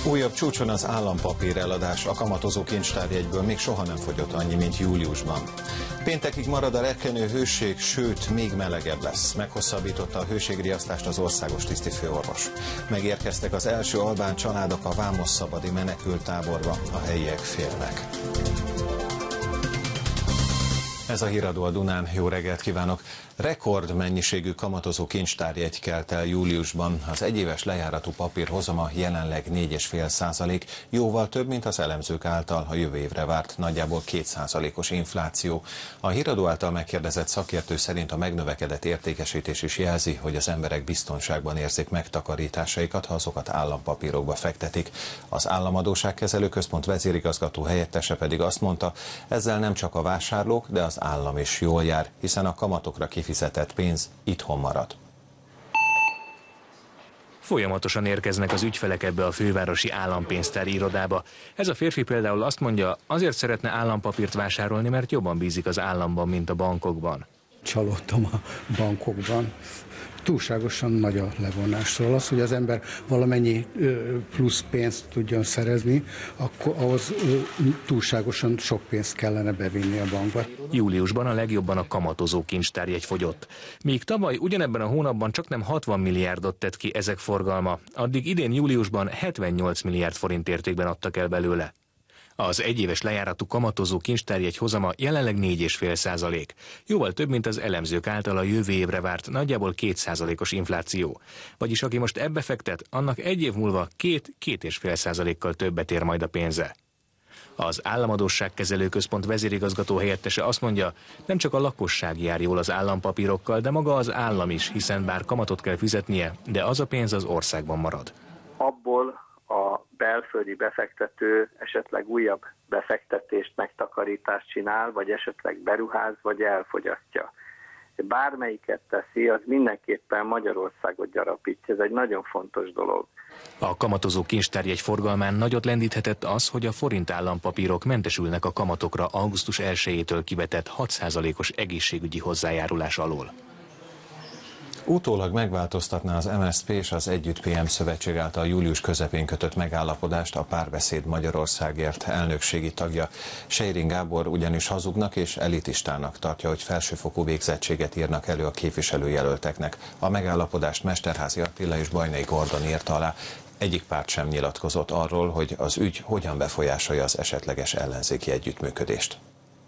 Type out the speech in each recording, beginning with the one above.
Újabb csúcson az állampapír eladás, a kamatozó kincstárjegyből még soha nem fogyott annyi, mint júliusban. Péntekig marad a rekkenő hőség, sőt, még melegebb lesz. Meghosszabbította a hőségriasztást az országos tisztifőorvos. Megérkeztek az első albán családok a vámosszabadi menekülttáborba, a helyiek félnek. Ez a híradó a Dunán, jó reggelt kívánok! Rekord mennyiségű kamatozó kincstárjegy kelt el júliusban. Az egyéves lejáratú papír hozama jelenleg 4,5%, jóval több, mint az elemzők által a jövő évre várt nagyjából 2%-os infláció. A híradó által megkérdezett szakértő szerint a megnövekedett értékesítés is jelzi, hogy az emberek biztonságban érzik megtakarításaikat, ha azokat állampapírokba fektetik. Az Államadósságkezelő Központ vezérigazgató helyettese pedig azt mondta, ezzel nem csak a vásárlók, de az állam is jól jár, hiszen a kamatokra kifizetett pénz itthon marad. Folyamatosan érkeznek az ügyfelek ebbe a fővárosi állampénztári irodába. Ez a férfi például azt mondja, azért szeretne állampapírt vásárolni, mert jobban bízik az államban, mint a bankokban. Csalódtam a bankokban. Túlságosan nagy a levonásról. Az, hogy az ember valamennyi plusz pénzt tudjon szerezni, akkor ahhoz túlságosan sok pénzt kellene bevinni a bankba. Júliusban a legjobban a kamatozó kincstárjegy fogyott. Míg tavaly ugyanebben a hónapban csaknem 60 milliárdot tett ki ezek forgalma, addig idén júliusban 78 milliárd forint értékben adtak el belőle. Az egyéves lejáratú kamatozó kincstárjegy hozama jelenleg 4,5%. Jóval több, mint az elemzők által a jövő évre várt nagyjából 2%-os infláció. Vagyis aki most ebbe fektet, annak egy év múlva 2-2,5%-kal többet ér majd a pénze. Az Államadósságkezelő Központ vezérigazgató helyettese azt mondja, nem csak a lakosság jár jól az állampapírokkal, de maga az állam is, hiszen bár kamatot kell fizetnie, de az a pénz az országban marad. Abból a belföldi befektető esetleg újabb befektetést, megtakarítást csinál, vagy esetleg beruház, vagy elfogyasztja. Bármelyiket teszi, az mindenképpen Magyarországot gyarapítja. Ez egy nagyon fontos dolog. A kamatozó kincstárjegy forgalmán nagyot lendíthetett az, hogy a forint állampapírok mentesülnek a kamatokra augusztus 1-től kivetett 6%-os egészségügyi hozzájárulás alól. Utólag megváltoztatná az MSZP és az Együtt PM szövetség által július közepén kötött megállapodást a Párbeszéd Magyarországért elnökségi tagja. Seiring Gábor ugyanis hazugnak és elitistának tartja, hogy felsőfokú végzettséget írnak elő a képviselőjelölteknek. A megállapodást Mesterházy Attila és Bajnai Gordon írta alá. Egyik párt sem nyilatkozott arról, hogy az ügy hogyan befolyásolja az esetleges ellenzéki együttműködést.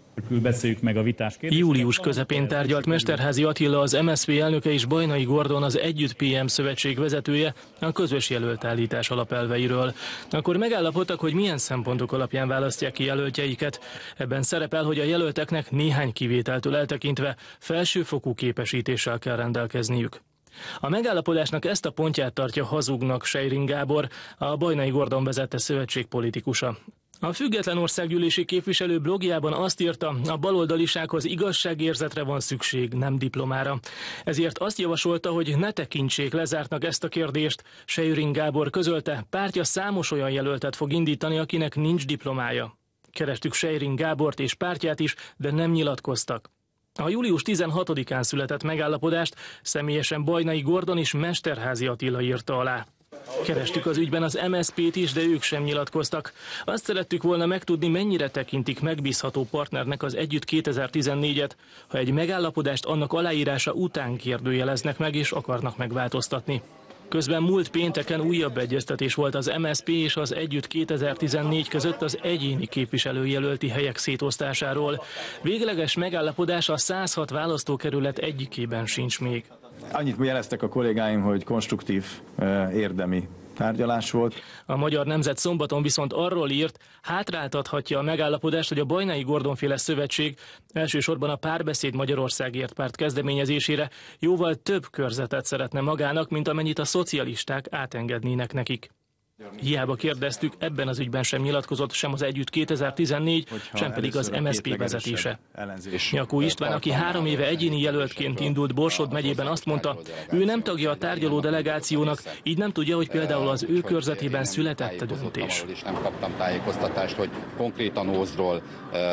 Meg a Július közepén tárgyalt Mesterházy Attila, az MSZP elnöke, és Bajnai Gordon, az Együtt PM szövetség vezetője a közös jelöltállítás alapelveiről. Akkor megállapodtak, hogy milyen szempontok alapján választják ki jelöltjeiket. Ebben szerepel, hogy a jelölteknek néhány kivételtől eltekintve felsőfokú képesítéssel kell rendelkezniük. A megállapodásnak ezt a pontját tartja hazugnak Seiring Gábor, a Bajnai Gordon vezette szövetség politikusa. A Független Országgyűlési képviselő blogjában azt írta, a baloldalisághoz igazságérzetre van szükség, nem diplomára. Ezért azt javasolta, hogy ne tekintsék lezártnak ezt a kérdést. Seiring Gábor közölte, pártja számos olyan jelöltet fog indítani, akinek nincs diplomája. Kerestük Seiring Gábort és pártját is, de nem nyilatkoztak. A július 16-án született megállapodást személyesen Bajnai Gordon és Mesterházy Attila írta alá. Kerestük az ügyben az MSZP-t is, de ők sem nyilatkoztak. Azt szerettük volna megtudni, mennyire tekintik megbízható partnernek az Együtt 2014-et, ha egy megállapodást annak aláírása után kérdőjeleznek meg és akarnak megváltoztatni. Közben múlt pénteken újabb egyeztetés volt az MSZP és az Együtt 2014 között az egyéni képviselőjelölti helyek szétosztásáról. Végleges megállapodás a 106 választókerület egyikében sincs még. Annyit jeleztek a kollégáim, hogy konstruktív, érdemi tárgyalás volt. A Magyar Nemzet szombaton viszont arról írt, hátráltathatja a megállapodást, hogy a Bajnai Gordon-féle szövetség elsősorban a Párbeszéd Magyarországért párt kezdeményezésére jóval több körzetet szeretne magának, mint amennyit a szocialisták átengednének nekik. Hiába kérdeztük, ebben az ügyben sem nyilatkozott sem az Együtt 2014, sem pedig az MSZP vezetése. Nyakó István, aki 3 éve egyéni jelöltként indult Borsod megyében, azt mondta, ő nem tagja a tárgyaló delegációnak, így nem tudja, hogy például az ő körzetében született a döntés. Nem kaptam tájékoztatást, hogy konkrétan Ózdról,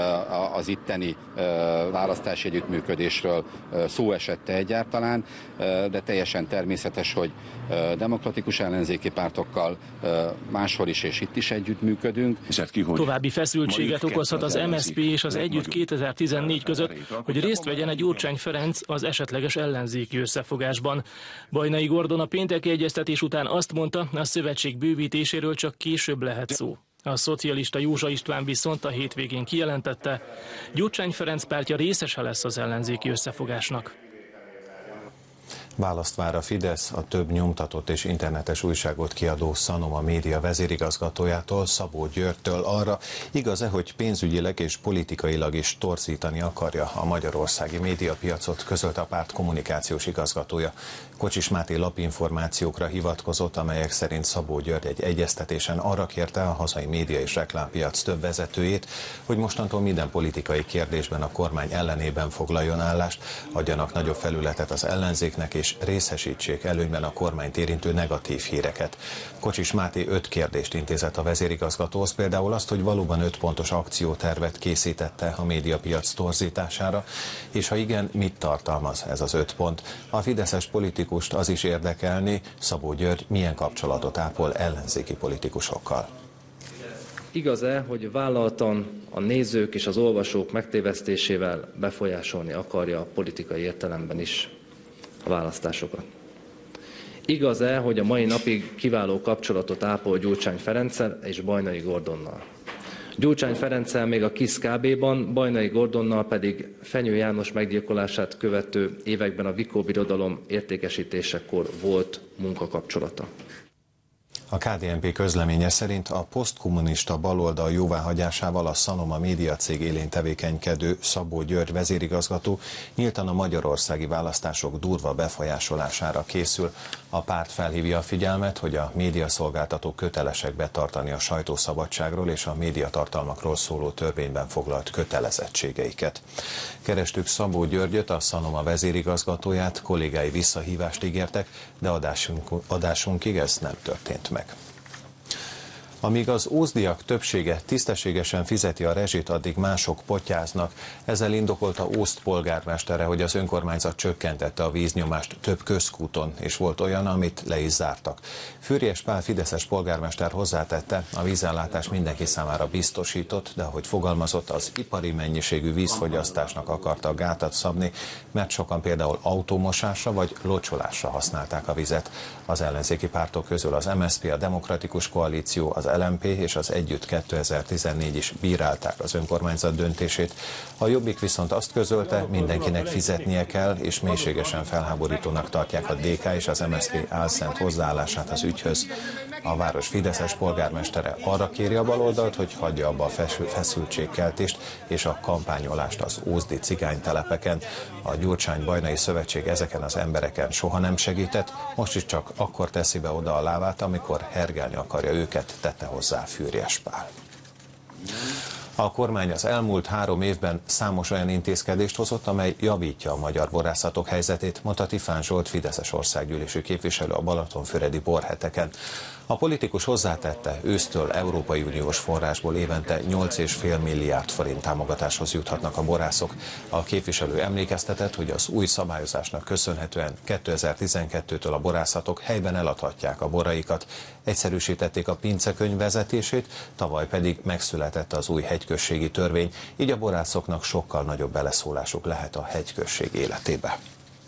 az itteni választási együttműködésről szó esette egyáltalán, de teljesen természetes, hogy demokratikus ellenzéki pártokkal máshol is és itt is együttműködünk. További feszültséget okozhat az MSZP és az Együtt 2014 között, hogy részt vegyen egy Gyurcsány Ferenc az esetleges ellenzéki összefogásban. Bajnai Gordon a pénteki egyeztetés után azt mondta, a szövetség bővítéséről csak később lehet szó. A szocialista Józsa István viszont a hétvégén kijelentette, Gyurcsány Ferenc pártja részese lesz az ellenzéki összefogásnak. Választ vár a Fidesz a több nyomtatott és internetes újságot kiadó Sanoma Média vezérigazgatójától, Szabó Györgytől arra, igaz-e, hogy pénzügyileg és politikailag is torzítani akarja a magyarországi médiapiacot, közölte a párt kommunikációs igazgatója. Kocsis Máté lapinformációkra hivatkozott, amelyek szerint Szabó György egy egyeztetésen arra kérte a hazai média és reklámpiac több vezetőjét, hogy mostantól minden politikai kérdésben a kormány ellenében foglaljon állást, adjanak nagyobb felületet az ellenzéknek és részesítsék előnyben a kormányt érintő negatív híreket. Kocsis Máté 5 kérdést intézett a vezérigazgatóhoz, például azt, hogy valóban 5 pontos akciótervet készítette a médiapiac torzítására, és ha igen, mit tartalmaz ez az 5 pont. A fideszes politikust az is érdekelni, Szabó György milyen kapcsolatot ápol ellenzéki politikusokkal. Igaz-e, hogy vállaltan a nézők és az olvasók megtévesztésével befolyásolni akarja a politikai értelemben is a választásokat? Igaz-e, hogy a mai napig kiváló kapcsolatot ápol Gyurcsány Ferenccel és Bajnai Gordonnal? Gyurcsány Ferenccel még a KISZ KB-ban, Bajnai Gordonnal pedig Fenyő János meggyilkolását követő években a Vikó Birodalom értékesítésekor volt munkakapcsolata. A KDNP közleménye szerint a posztkommunista baloldal jóváhagyásával a Sanoma Média cég élén tevékenykedő Szabó György vezérigazgató nyíltan a magyarországi választások durva befolyásolására készül. A párt felhívja a figyelmet, hogy a médiaszolgáltatók kötelesek betartani a sajtószabadságról és a médiatartalmakról szóló törvényben foglalt kötelezettségeiket. Kerestük Szabó Györgyöt, a Sanoma vezérigazgatóját, kollégái visszahívást ígértek, de adásunkig ez nem történt meg. Amíg az ózdiak többsége tisztességesen fizeti a rezsit, addig mások potyáznak. Ezzel indokolta Ózd polgármestere, hogy az önkormányzat csökkentette a víznyomást több közkúton, és volt olyan, amit le is zártak. Füriyes Pál fideszes polgármester hozzátette, a vízellátás mindenki számára biztosított, de ahogy fogalmazott, az ipari mennyiségű vízfogyasztásnak akarta gátat szabni, mert sokan például autómosásra vagy locsolásra használták a vizet. Az ellenzéki pártok közül az MSZP, a Demokratikus Koalíció, az LMP és az Együtt 2014 is bírálták az önkormányzat döntését. A Jobbik viszont azt közölte, mindenkinek fizetnie kell, és mélységesen felháborítónak tartják a DK és az MSZP álszent hozzáállását az ügyhöz. A város fideszes polgármestere arra kéri a baloldalt, hogy hagyja abba a feszültségkeltést és a kampányolást az ózdi cigánytelepeken. A Gyurcsány-Bajnai Szövetség ezeken az embereken soha nem segített, most is csak akkor teszi be oda a lábát, amikor hergelni akarja őket, tette hozzá Füriyes Pál. A kormány az elmúlt 3 évben számos olyan intézkedést hozott, amely javítja a magyar borászatok helyzetét, mondta Tifán Zsolt, fideszes országgyűlési képviselő a balatonfüredi borheteken. A politikus hozzátette, ősztől Európai Uniós forrásból évente 8,5 milliárd forint támogatáshoz juthatnak a borászok. A képviselő emlékeztetett, hogy az új szabályozásnak köszönhetően 2012-től a borászatok helyben eladhatják a boraikat. Egyszerűsítették a pincekönyv vezetését, tavaly pedig megszületett az új hegyközségi törvény, így a borászoknak sokkal nagyobb beleszólásuk lehet a hegyközség életébe.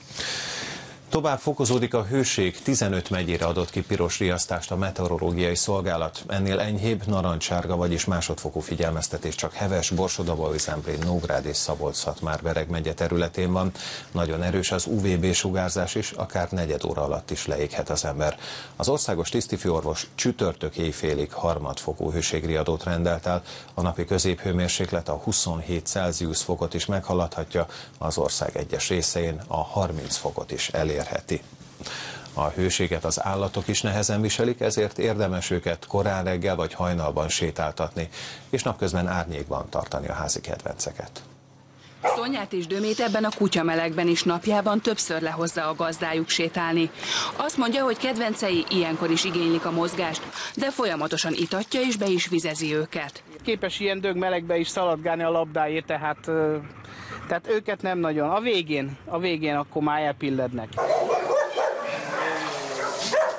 Tovább fokozódik a hőség, 15 megyére adott ki piros riasztást a meteorológiai szolgálat. Ennél enyhébb, narancssárga, vagyis másodfokú figyelmeztetés csak Heves, Borsod-Abaúj-Zemplén, Nógrád és Szabolcs-Szatmár-Bereg megye területén van. Nagyon erős az UVB sugárzás is, akár negyed óra alatt is leéghet az ember. Az országos tisztifőorvos csütörtök éjfélig harmadfokú hőségriadót rendelt el. A napi középhőmérséklet a 27 Celsius fokot is meghaladhatja, az ország egyes részein a 30 fokot is elérheti. A hőséget az állatok is nehezen viselik, ezért érdemes őket korán reggel vagy hajnalban sétáltatni, és napközben árnyékban tartani a házi kedvenceket. Szonyát és Dömét ebben a kutyamelegben is napjában többször lehozza a gazdájuk sétálni. Azt mondja, hogy kedvencei ilyenkor is igénylik a mozgást, de folyamatosan itatja és be is vizezi őket. Képes ilyen dögmelegbe is szaladgálni a labdáért, tehát őket nem nagyon. A végén akkor már elpillednek.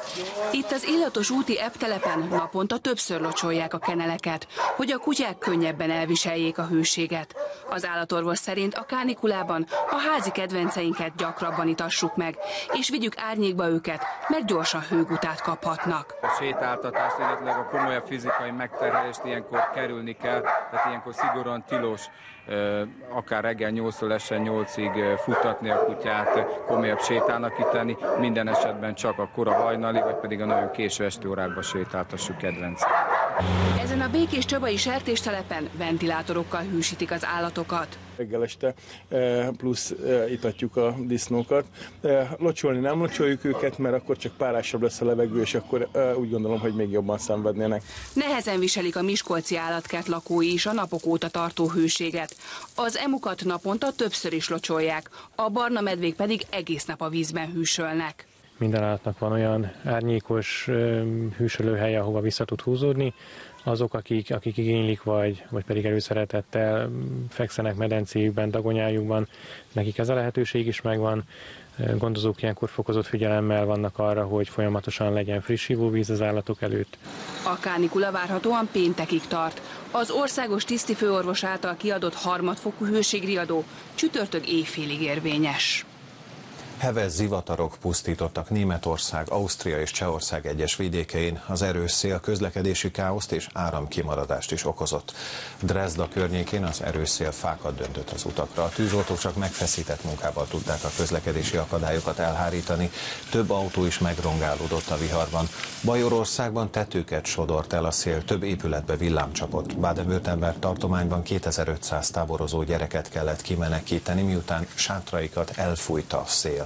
Itt az Illatos úti ebbtelepen naponta többször locsolják a keneleket, hogy a kutyák könnyebben elviseljék a hőséget. Az állatorvos szerint a kánikulában a házi kedvenceinket gyakrabban itassuk meg, és vigyük árnyékba őket, mert gyorsan hőgutát kaphatnak. A sétáltatást, illetve a komolyabb fizikai megterhelést ilyenkor kerülni kell, tehát ilyenkor szigorúan tilos akár reggel 8-tól este 8-ig futtatni a kutyát, komolyabb sétálnakítani, minden esetben csak a kora hajnali, vagy pedig a nagyon késő esti órákban sétáltassuk kedvenc. Ezen a Békés Csabai sertéstelepen ventilátorokkal hűsítik az állatokat. Reggel este plusz itatjuk a disznókat. Locsolni nem locsoljuk őket, mert akkor csak párásabb lesz a levegő, és akkor úgy gondolom, hogy még jobban szenvednének. Nehezen viselik a miskolci állatkert lakói is a napok óta tartó hőséget. Az emukat naponta többször is locsolják, a barna medvék pedig egész nap a vízben hűsölnek. Minden állatnak van olyan árnyékos hűsölőhelye, ahova vissza tud húzódni. Azok, akik igénylik, vagy pedig előszeretettel fekszenek medencéjükben, dagonyájukban, nekik ez a lehetőség is megvan. Gondozók ilyenkor fokozott figyelemmel vannak arra, hogy folyamatosan legyen friss ivóvíz az állatok előtt. A kánikula várhatóan péntekig tart. Az országos tisztifőorvos által kiadott harmadfokú hőségriadó csütörtök éjfélig érvényes. Heves zivatarok pusztítottak Németország, Ausztria és Csehország egyes vidékein. Az erős szél közlekedési káoszt és áramkimaradást is okozott. Dresda környékén az erős szél fákat döntött az utakra. A tűzoltók csak megfeszített munkával tudták a közlekedési akadályokat elhárítani. Több autó is megrongálódott a viharban. Bajorországban tetőket sodort el a szél, több épületbe villám csapott. Baden-Württemberg tartományban 2500 táborozó gyereket kellett kimenekíteni, miután sátraikat elfújta a szél.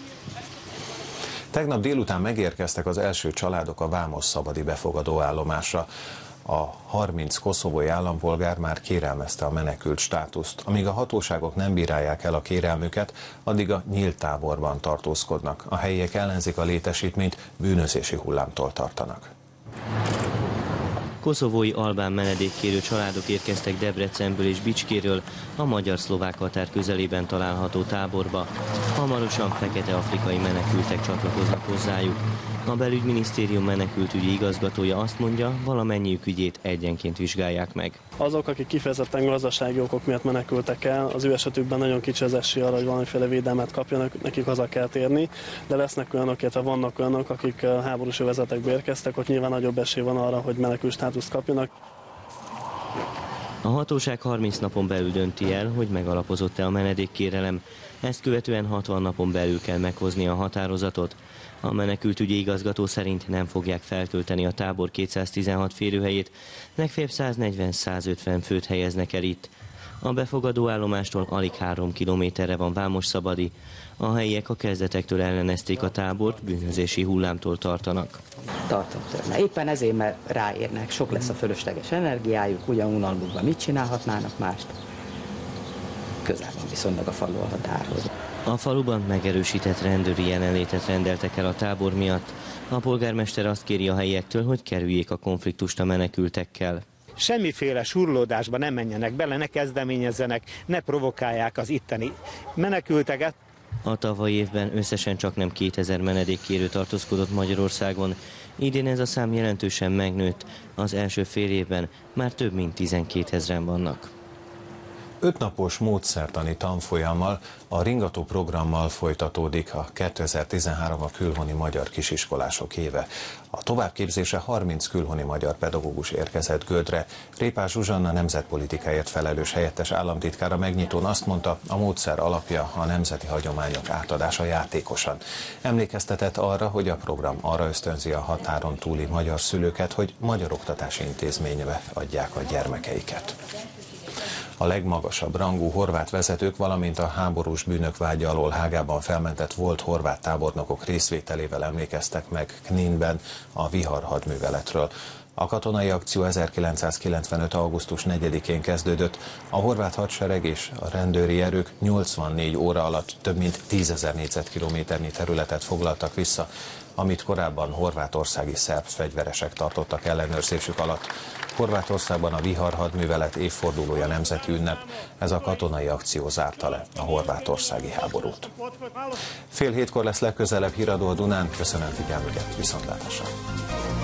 Tegnap délután megérkeztek az első családok a Vámos-szabadi befogadóállomásra. A 30 koszovói állampolgár már kérelmezte a menekült státuszt. Amíg a hatóságok nem bírálják el a kérelmüket, addig a nyílt táborban tartózkodnak. A helyiek ellenzik a létesítményt, bűnözési hullámtól tartanak. Koszovói albán menedékkérő családok érkeztek Debrecenből és Bicskéről a magyar-szlovák határ közelében található táborba. Hamarosan fekete-afrikai menekültek csatlakoznak hozzájuk. A belügyminisztérium menekültügyi igazgatója azt mondja, valamennyiük ügyét egyenként vizsgálják meg. Azok, akik kifejezetten gazdasági okok miatt menekültek el, az ő esetükben nagyon kicsi az esély arra, hogy valamiféle védelmet kapjanak, nekik haza kell térni, de lesznek olyanok, illetve vannak olyanok, akik háborús övezetekbe érkeztek, ott nyilván nagyobb esély van arra, hogy menekült státuszt kapjanak. A hatóság 30 napon belül dönti el, hogy megalapozott-e a menedékkérelem. Ezt követően 60 napon belül kell meghozni a határozatot. A menekültügyi igazgató szerint nem fogják feltölteni a tábor 216 férőhelyét, legfeljebb 140-150 főt helyeznek el itt. A befogadóállomástól alig 3 kilométerre van Vámos-szabadi. A helyiek a kezdetektől ellenezték a tábort, bűnözési hullámtól tartanak. Tartok tőle. Éppen ezért, mert ráérnek, sok lesz a fölösleges energiájuk, ugyan unalmukban mit csinálhatnának mást. Közel van viszonylag a falu a határhoz. A faluban megerősített rendőri jelenlétet rendeltek el a tábor miatt. A polgármester azt kéri a helyiektől, hogy kerüljék a konfliktust a menekültekkel. Semmiféle surlódásba nem menjenek bele, ne kezdeményezzenek, ne provokálják az itteni menekülteket. A tavalyi évben összesen csaknem 2000 menedékkérő tartózkodott Magyarországon. Idén ez a szám jelentősen megnőtt, az első fél évben már több mint 12 000-en vannak. 5 napos módszertani tanfolyammal, a Ringató programmal folytatódik a 2013 a külhoni magyar kisiskolások éve. A továbbképzésre 30 külhoni magyar pedagógus érkezett Gödre. Répás Zsuzsanna nemzetpolitikáért felelős helyettes államtitkára megnyitón azt mondta, a módszer alapja a nemzeti hagyományok átadása játékosan. Emlékeztetett arra, hogy a program arra ösztönzi a határon túli magyar szülőket, hogy magyar oktatási intézménybe adják a gyermekeiket. A legmagasabb rangú horvát vezetők, valamint a háborús bűnök vágya alól Hágában felmentett volt horvát tábornokok részvételével emlékeztek meg Kninben a Vihar hadműveletről. A katonai akció 1995. augusztus 4-én kezdődött. A horvát hadsereg és a rendőri erők 84 óra alatt több mint 10 000 négyzetkilométernyi területet foglaltak vissza, amit korábban horvátországi szerb fegyveresek tartottak ellenőrzésük alatt. Horvátországban a Vihar hadművelet évfordulója nemzeti ünnep, ez a katonai akció zárta le a horvátországi háborút. 6:30 lesz legközelebb Híradó a Dunán, köszönöm figyelmüket, viszontlátásra!